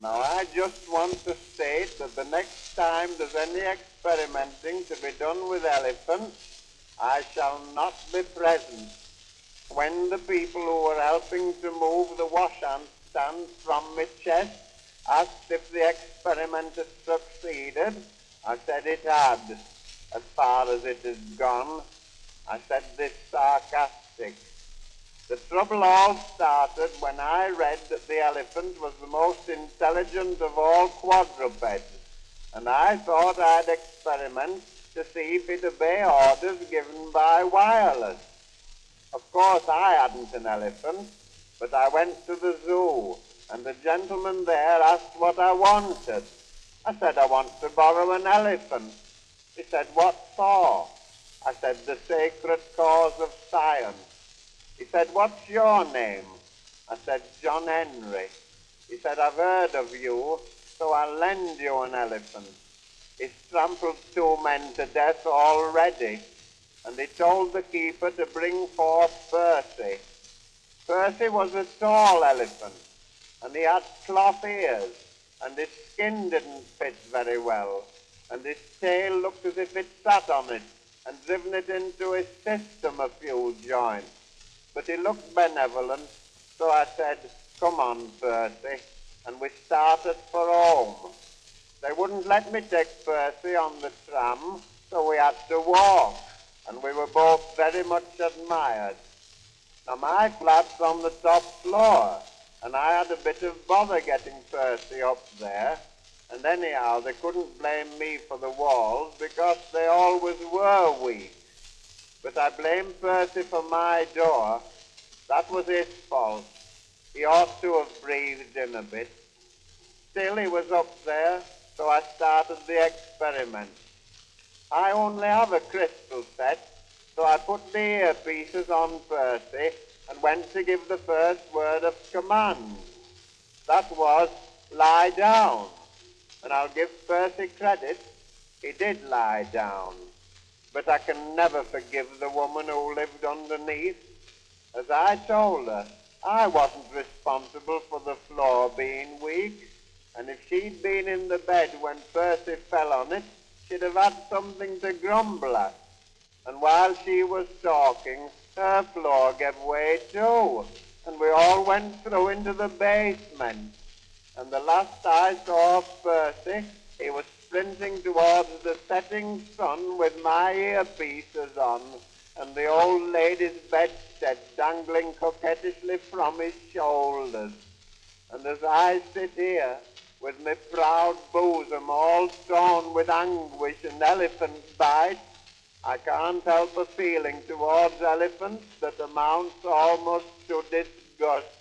Now, I just want to state that the next time there's any experimenting to be done with elephants, I shall not be present. When the people who were helping to move the wash-hand stand from my chest asked if the experiment had succeeded, I said it had, as far as it has gone. I said this sarcastic. The trouble all started when I read that the elephant was the most intelligent of all quadrupeds, and I thought I'd experiment to see if he'd obey orders given by wireless. Of course, I hadn't an elephant, but I went to the zoo, and the gentleman there asked what I wanted. I said, I want to borrow an elephant. He said, what for? I said, the sacred cause of science. He said, what's your name? I said, John Henry. He said, I've heard of you, so I'll lend you an elephant. He's trampled 2 men to death already. And he told the keeper to bring forth Percy. Percy was a tall elephant, and he had cloth ears, and his skin didn't fit very well, and his tail looked as if it sat on it and driven it into his system a few joints. But he looked benevolent, so I said, come on, Percy, and we started for home. They wouldn't let me take Percy on the tram, so we had to walk, and we were both very much admired. Now, my flat's on the top floor, and I had a bit of bother getting Percy up there, and anyhow, they couldn't blame me for the walls because they always were weak. But I blame Percy for my door. That was his fault. He ought to have breathed in a bit. Still, he was up there, so I started the experiment. I only have a crystal set, so I put the earpieces on Percy and went to give the first word of command. That was, lie down. And I'll give Percy credit, he did lie down. But I can never forgive the woman who lived underneath. As I told her, I wasn't responsible for the floor being weak, and if she'd been in the bed when Percy fell on it, she'd have had something to grumble at. And while she was talking, her floor gave way too, and we all went through into the basement. And the last I saw of Percy, he was sprinting towards the setting sun with my earpieces on, and the old lady's bedstead dangling coquettishly from his shoulders. And as I sit here, with my proud bosom all torn with anguish and elephant bite, I can't help a feeling towards elephants that amounts almost to disgust.